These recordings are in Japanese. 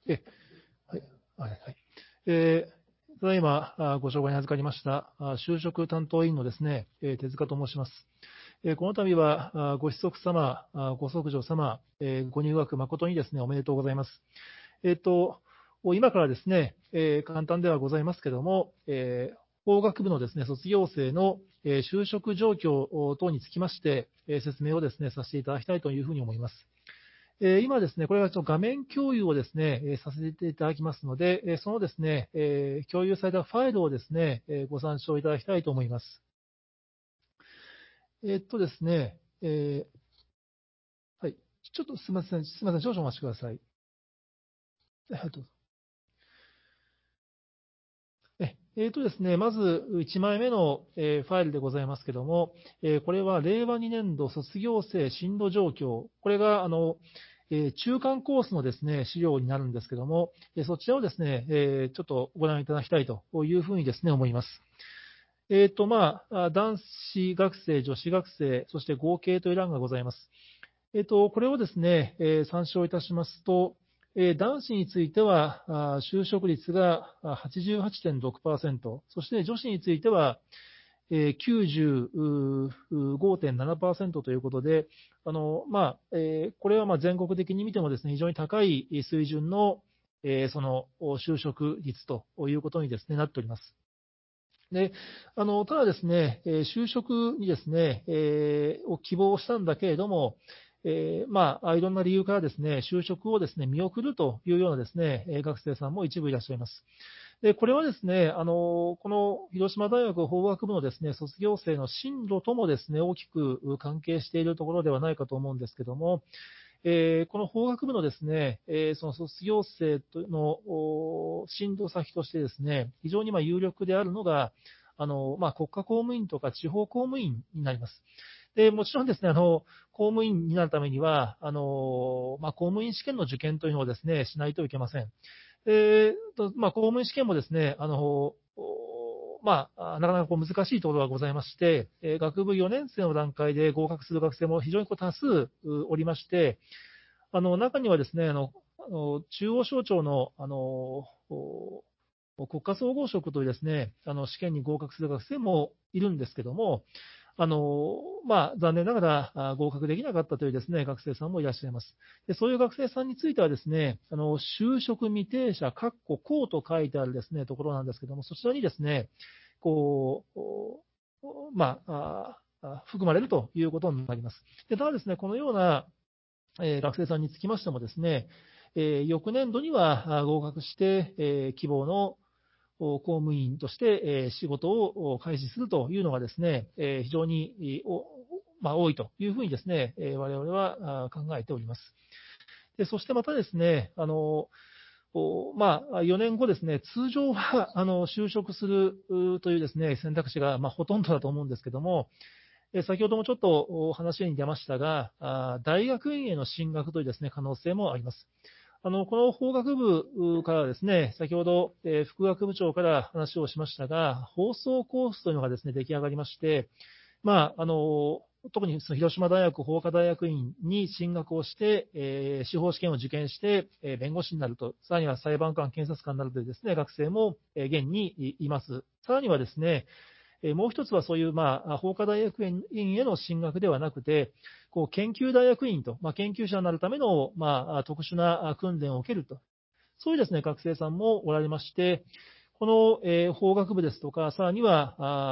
はい。はい。ただいまご紹介に預かりました就職担当委員のですね、手塚と申します。この度はご子息様、ご息女様、ご入学誠にですね、おめでとうございます。今からですね、簡単ではございますけども、法学部のですね、卒業生の就職状況等につきまして、説明をですね、させていただきたいというふうに思います。今ですね、これはちょっと画面共有をですね、させていただきますので、そのですね、共有されたファイルをですね、ご参照いただきたいと思います。ですね、はい。ちょっとすみません、少々お待ちください。どうぞ。ですね、まず1枚目のファイルでございますけども、これは令和2年度卒業生進路状況、これが中間コースのですね、資料になるんですけども、そちらをですね、ちょっとご覧いただきたいというふうにですね、思います。男子学生、女子学生、そして合計という欄がございます。これをですね、参照いたしますと、男子については、就職率が88.6%、そして女子については、95.7% ということで、これは全国的に見てもですね、非常に高い水準の、その就職率ということにですね、なっております。で、ただですね、就職にですね、を希望したんだけれども、いろんな理由からですね、就職をですね、見送るというようなですね、学生さんも一部いらっしゃいます。で、これはですね、この広島大学法学部のですね、卒業生の進路ともですね、大きく関係しているところではないかと思うんですけども、この法学部のですね、その卒業生の進路先としてですね、非常に有力であるのが、国家公務員とか地方公務員になります。で、もちろんですね、公務員になるためには、公務員試験の受験というのをですね、しないといけません。公務員試験もですね、なかなか難しいところがございまして、学部4年生の段階で合格する学生も非常に多数おりまして、中にはですね、中央省庁の、国家総合職というですね、試験に合格する学生もいるんですけども、残念ながら合格できなかったというですね、学生さんもいらっしゃいます。で、そういう学生さんについてはですね、就職未定者、公と書いてあるですね、ところなんですけども、そちらにですね、こう、含まれるということになります。で、ただですね、このような学生さんにつきましてもですね、翌年度には合格して、希望の公務員として仕事を開始するというのがですね、非常に多いというふうにですね、我々は考えております。で、そしてまたですね、4年後ですね、通常は就職するというですね、選択肢がほとんどだと思うんですけども、先ほどもちょっと話に出ましたが、大学院への進学というですね、可能性もあります。この法学部からですね、先ほど、副学部長から話をしましたが、放送コースというのがですね、出来上がりまして、特にその広島大学法科大学院に進学をして、司法試験を受験して、弁護士になると、さらには裁判官、検察官になるというですね、学生も、現にいます。さらにはですね、もう一つはそういう、法科大学院への進学ではなくて、研究大学院と、研究者になるための、特殊な訓練を受けると。そういうですね、学生さんもおられまして、この、法学部ですとか、さらには、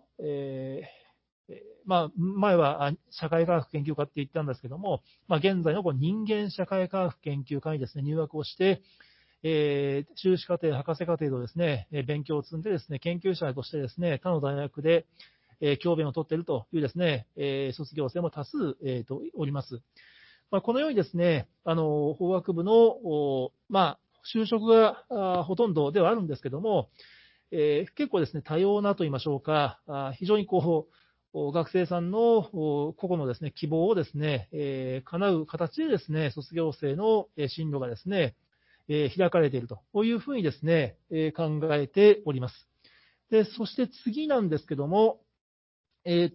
前は社会科学研究科って言ったんですけども、現在の人間社会科学研究科にですね、入学をして、修士課程、博士課程とですね、勉強を積んでですね、研究者としてですね、他の大学で、教鞭を取っているというですね、卒業生も多数、おります。このようにですね、法学部の、就職がほとんどではあるんですけども、結構ですね、多様なと言いましょうか、非常に学生さんの個々のですね、希望をですね、叶う形でですね、卒業生の進路がですね、開かれているというふうにですね、考えております。で、そして次なんですけども、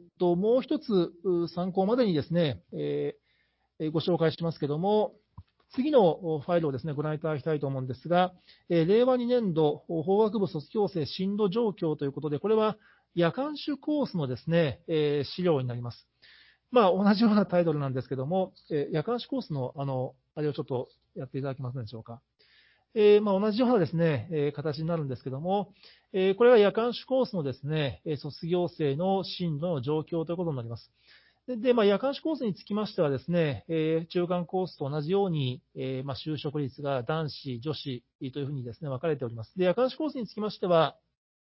もう一つ参考までにですね、ご紹介しますけども、 次のファイルをですね、ご覧いただきたいと思うんですが、令和2年度法学部卒業生進路状況ということで、これは夜間種コースのですね、資料になります。同じようなタイトルなんですけども、夜間種コースの、あれをちょっとやっていただけますでしょうか。同じようなですね、形になるんですけども、これは夜間種コースのですね、卒業生の進路の状況ということになります。で、夜間種コースにつきましてはですね、中間コースと同じように、就職率が男子、女子というふうにですね、分かれております。で、夜間種コースにつきましては、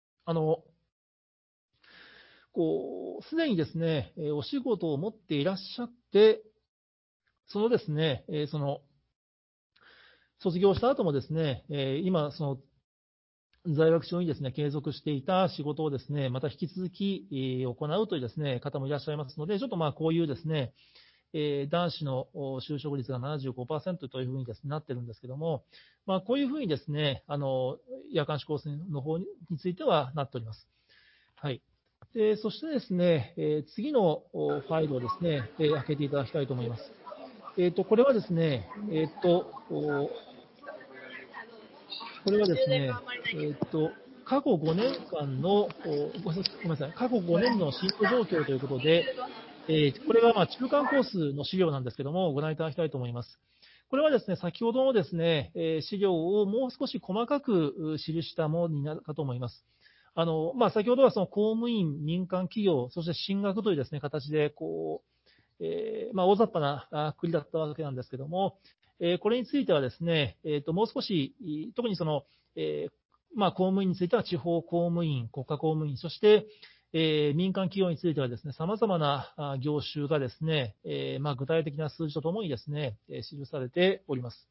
すでにですね、お仕事を持っていらっしゃって、そのですね、卒業した後もですね、今、在学中にですね、継続していた仕事をですね、また引き続き行うというですね、方もいらっしゃいますので、ちょっとこういうですね、男子の就職率が75%というふうにですね、なってるんですけども、こういうふうにですね、夜間種コースの方についてはなっております。はい。で、そしてですね、次のファイルをですね、開けていただきたいと思います。これはですね、これはですね、過去5年間の、ごめんなさい、過去5年の進路状況ということで、これは中間コースの資料なんですけども、ご覧いただきたいと思います。これはですね、先ほどのですね、資料をもう少し細かく記したものになるかと思います。先ほどはその公務員、民間企業、そして進学というですね、形で、大雑把な国だったわけなんですけども、これについてはですね、もう少し、特に公務員については地方公務員、国家公務員、そして、民間企業についてはですね、様々な業種がですね、具体的な数字とともにですね、記されております。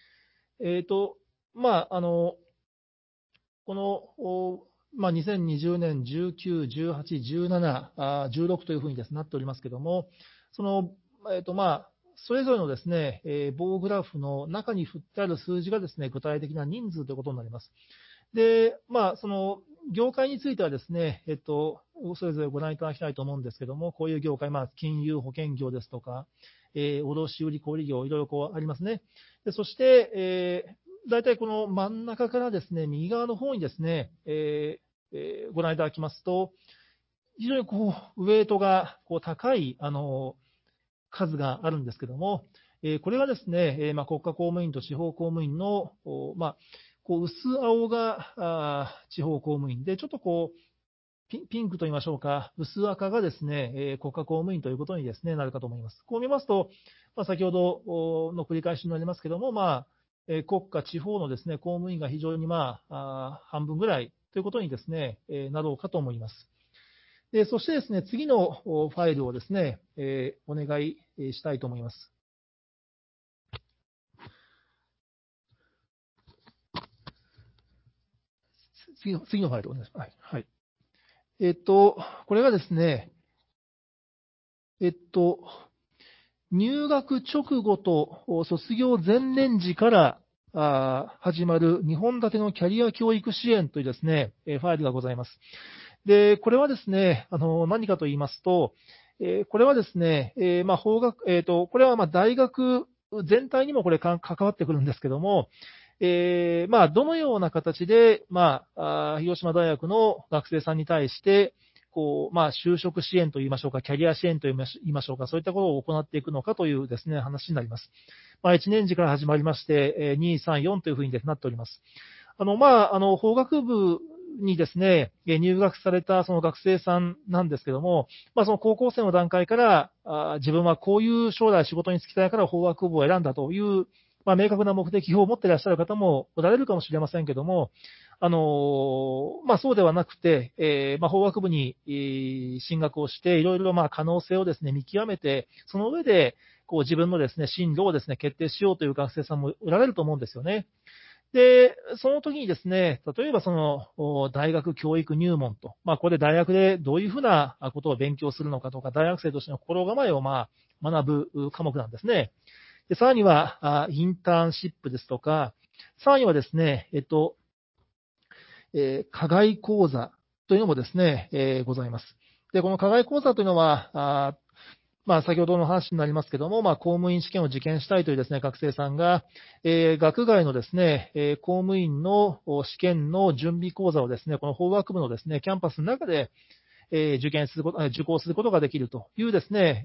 この、2020年19、18、17、16というふうにですね、なっておりますけども、それぞれのですね、棒グラフの中に振ってある数字がですね、具体的な人数ということになります。で、業界についてはですね、それぞれご覧いただきたいと思うんですけども、こういう業界、金融、保険業ですとか、卸売小売業、いろいろありますね。で、そして、大体この真ん中からですね、右側の方にですね、ご覧いただきますと、非常にウェイトが高い、数があるんですけども、これはですね、国家公務員と地方公務員の、薄青が地方公務員で、ちょっとピンクと言いましょうか、薄赤がですね、国家公務員ということにですね、なるかと思います。こう見ますと、先ほどの繰り返しになりますけども、国家、地方のですね、公務員が非常に半分ぐらいということにですね、なろうかと思います。で、そしてですね、次のファイルをですね、お願いしたいと思います。次のファイルをお願いします。はい。これがですね、入学直後と卒業前年時から始まる2本立てのキャリア教育支援というですね、ファイルがございます。で、これはですね、何かと言いますと、これはですね、法学、これは大学全体にもこれ関わってくるんですけども、どのような形で、広島大学の学生さんに対して、就職支援と言いましょうか、キャリア支援と言いましょうか、そういったことを行っていくのかというですね、話になります。1年次から始まりまして、2、3、4というふうになっております。法学部にですね、入学されたその学生さんなんですけども、その高校生の段階から、自分はこういう将来仕事に就きたいから法学部を選んだという、明確な目的を持っていらっしゃる方もおられるかもしれませんけども、そうではなくて、法学部に進学をして、いろいろ可能性をですね、見極めて、その上で、自分のですね、進路をですね、決定しようという学生さんもおられると思うんですよね。で、その時にですね、例えば大学教育入門と、ここで大学でどういうふうなことを勉強するのかとか、大学生としての心構えを学ぶ科目なんですね。で、さらには、インターンシップですとか、さらにはですね、課外講座というのもですね、ございます。で、この課外講座というのは、 先ほどの話になりますけども、公務員試験を受験したいというですね、学生さんが、学外のですね、公務員の試験の準備講座をですね、この法学部のですね、キャンパスの中で、受講することができるというですね、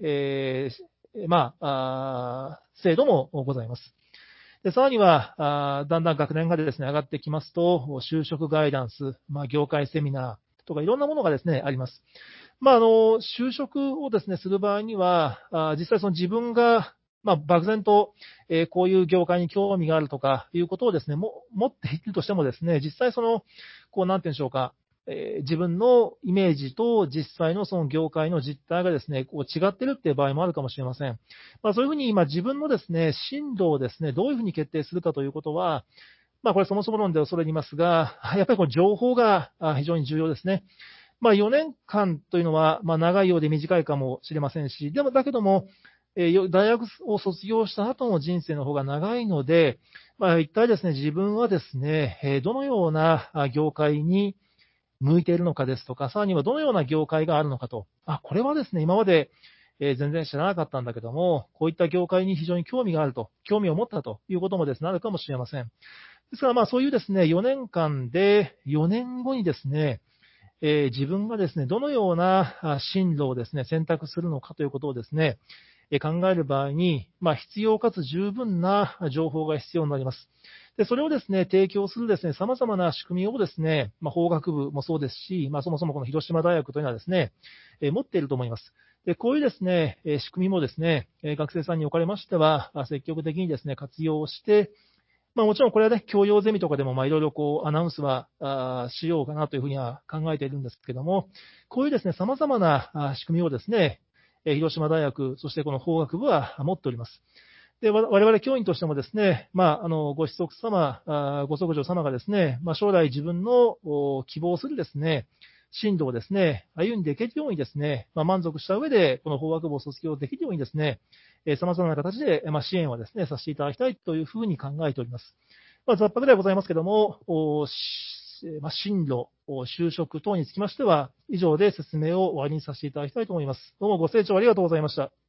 制度もございます。で、さらには、だんだん学年がですね、上がってきますと、就職ガイダンス、業界セミナーとかいろんなものがですね、あります。就職をですね、する場合には、実際その自分が、漠然と、こういう業界に興味があるとかいうことをですね、持っているとしてもですね、実際その、なんて言うんでしょうか、自分のイメージと実際のその業界の実態がですね、違ってるっていう場合もあるかもしれません。そういうふうに今自分のですね、進路をですね、どういうふうに決定するかということは、これそもそも論で恐れ入りますが、やっぱりこう情報が非常に重要ですね。4年間というのは、長いようで短いかもしれませんし、でも、だけども、大学を卒業した後の人生の方が長いので、一体ですね、自分はですね、どのような業界に向いているのかですとか、さらにはどのような業界があるのかと。これはですね、今まで、全然知らなかったんだけども、こういった業界に非常に興味があると、興味を持ったということもですね、あるかもしれません。ですから、そういうですね、4年間で、4年後にですね、自分がですね、どのような進路をですね、選択するのかということをですね、考える場合に、必要かつ十分な情報が必要になります。で、それをですね、提供するですね、様々な仕組みをですね、法学部もそうですし、そもそもこの広島大学というのはですね、持っていると思います。で、こういうですね、仕組みもですね、学生さんにおかれましては、積極的にですね、活用して、もちろんこれはね、教養ゼミとかでも、いろいろアナウンスは、しようかなというふうには考えているんですけども、こういうですね、様々な仕組みをですね、広島大学、そしてこの法学部は持っております。で、我々教員としてもですね、ご子息様、ご息女様がですね、将来自分の希望するですね、進路をですね、歩んでいけるようにですね、満足した上で、この法学部を卒業できるようにですね、様々な形で、支援をですね、させていただきたいというふうに考えております。ざっぱくではございますけども、進路、就職等につきましては、以上で説明を終わりにさせていただきたいと思います。どうもご清聴ありがとうございました。